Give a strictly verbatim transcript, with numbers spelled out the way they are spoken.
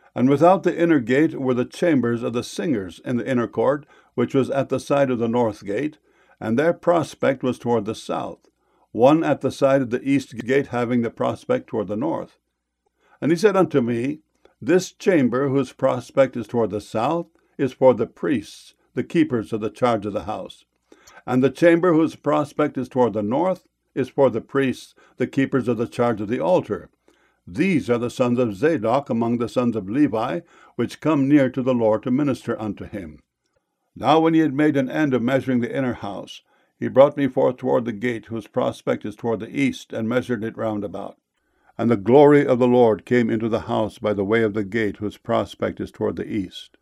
And without the inner gate were the chambers of the singers in the inner court, which was at the side of the north gate, and their prospect was toward the south, one at the side of the east gate having the prospect toward the north. And he said unto me, This chamber, whose prospect is toward the south, is for the priests, the keepers of the charge of the house. And the chamber whose prospect is toward the north is for the priests, the keepers of the charge of the altar. These are the sons of Zadok among the sons of Levi, which come near to the Lord to minister unto him. Now when he had made an end of measuring the inner house, he brought me forth toward the gate, whose prospect is toward the east, and measured it round about. And the glory of the Lord came into the house by the way of the gate, whose prospect is toward the east.